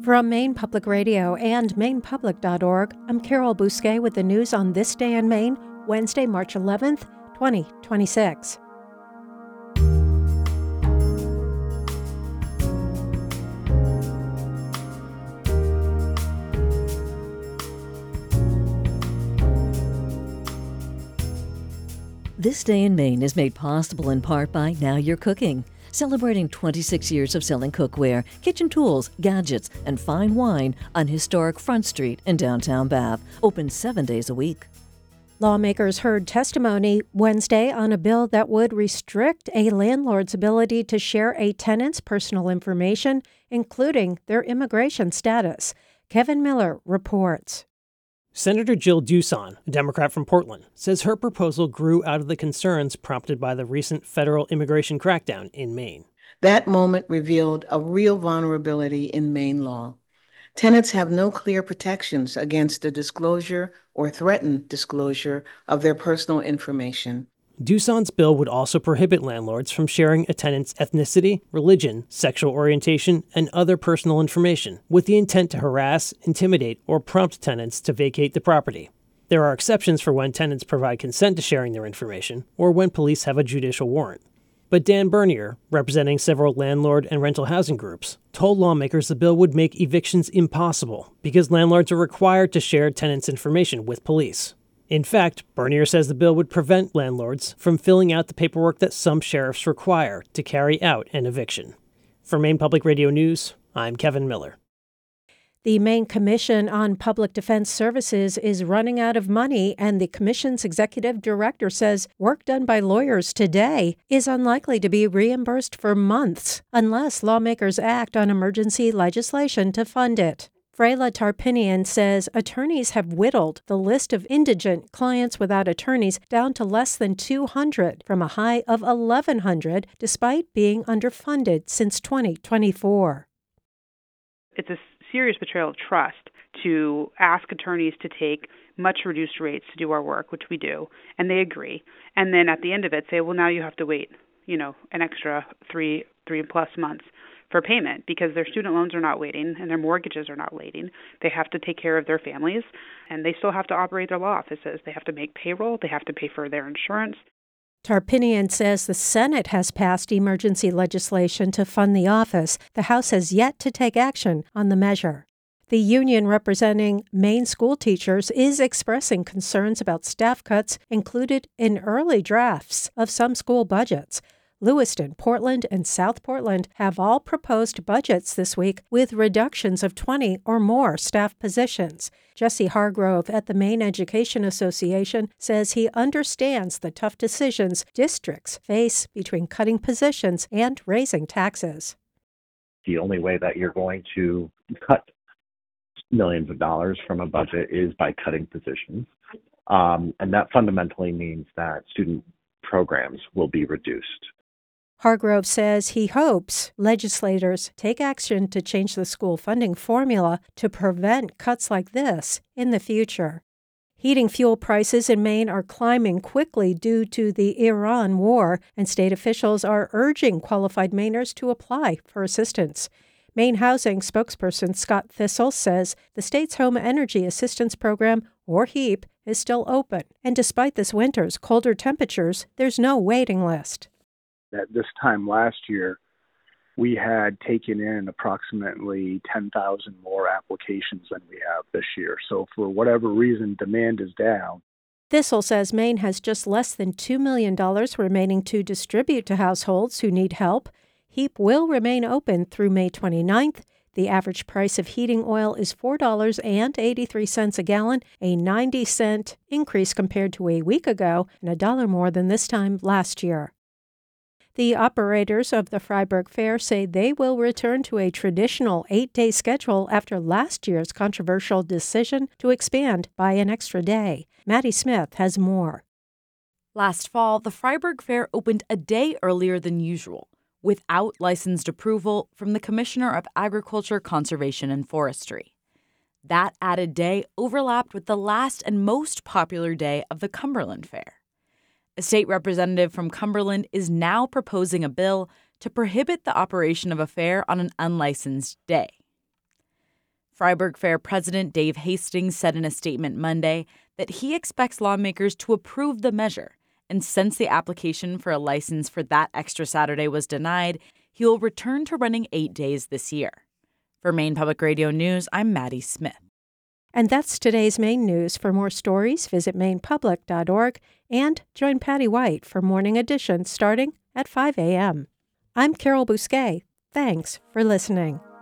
From Maine Public Radio and mainepublic.org, I'm Carol Bousquet with the news on This Day in Maine, Wednesday, March 11th, 2026. This Day in Maine is made possible in part by Now You're Cooking, celebrating 26 years of selling cookware, kitchen tools, gadgets, and fine wine on historic Front Street in downtown Bath, open 7 days a week. Lawmakers heard testimony Wednesday on a bill that would restrict a landlord's ability to share a tenant's personal information, including their immigration status. Kevin Miller reports. Senator Jill Duson, a Democrat from Portland, says her proposal grew out of the concerns prompted by the recent federal immigration crackdown in Maine. That moment revealed a real vulnerability in Maine law. Tenants have no clear protections against the disclosure or threatened disclosure of their personal information. Duson's bill would also prohibit landlords from sharing a tenant's ethnicity, religion, sexual orientation, and other personal information with the intent to harass, intimidate, or prompt tenants to vacate the property. There are exceptions for when tenants provide consent to sharing their information or when police have a judicial warrant. But Dan Bernier, representing several landlord and rental housing groups, told lawmakers the bill would make evictions impossible because landlords are required to share tenants' information with police. In fact, Bernier says the bill would prevent landlords from filling out the paperwork that some sheriffs require to carry out an eviction. For Maine Public Radio News, I'm Kevin Miller. The Maine Commission on Public Defense Services is running out of money, and the Commission's executive director says work done by lawyers today is unlikely to be reimbursed for months unless lawmakers act on emergency legislation to fund it. Freyla Tarpinian says attorneys have whittled the list of indigent clients without attorneys down to less than 200 from a high of 1,100 despite being underfunded since 2024. It's a serious betrayal of trust to ask attorneys to take much reduced rates to do our work, which we do, and they agree. And then at the end of it say, well, now you have to wait, an extra three plus months for payment because their student loans are not waiting and their mortgages are not waiting. They have to take care of their families, and they still have to operate their law offices. They have to make payroll. They have to pay for their insurance. Tarpinian says the Senate has passed emergency legislation to fund the office. The House has yet to take action on the measure. The union representing Maine school teachers is expressing concerns about staff cuts included in early drafts of some school budgets. Lewiston, Portland, and South Portland have all proposed budgets this week with reductions of 20 or more staff positions. Jesse Hargrove at the Maine Education Association says he understands the tough decisions districts face between cutting positions and raising taxes. The only way that you're going to cut millions of dollars from a budget is by cutting positions. And that fundamentally means that student programs will be reduced. Hargrove says he hopes legislators take action to change the school funding formula to prevent cuts like this in the future. Heating fuel prices in Maine are climbing quickly due to the Iran war, and state officials are urging qualified Mainers to apply for assistance. Maine Housing spokesperson Scott Thistle says the state's Home Energy Assistance Program, or HEAP, is still open, and despite this winter's colder temperatures, there's no waiting list. At this time last year, we had taken in approximately 10,000 more applications than we have this year. So for whatever reason, demand is down. Thistle says Maine has just less than $2 million remaining to distribute to households who need help. HEAP will remain open through May 29th. The average price of heating oil is $4.83 a gallon, a 90-cent increase compared to a week ago, and $1 more than this time last year. The operators of the Fryeburg Fair say they will return to a traditional 8-day schedule after last year's controversial decision to expand by an extra day. Maddie Smith has more. Last fall, the Fryeburg Fair opened a day earlier than usual, without licensed approval from the Commissioner of Agriculture, Conservation, and Forestry. That added day overlapped with the last and most popular day of the Cumberland Fair. A state representative from Cumberland is now proposing a bill to prohibit the operation of a fair on an unlicensed day. Freiburg Fair President Dave Hastings said in a statement Monday that he expects lawmakers to approve the measure, and since the application for a license for that extra Saturday was denied, he will return to running 8 days this year. For Maine Public Radio News, I'm Maddie Smith. And that's today's Maine news. For more stories, visit mainepublic.org and join Patty White for Morning Edition starting at 5 a.m. I'm Carol Bousquet. Thanks for listening.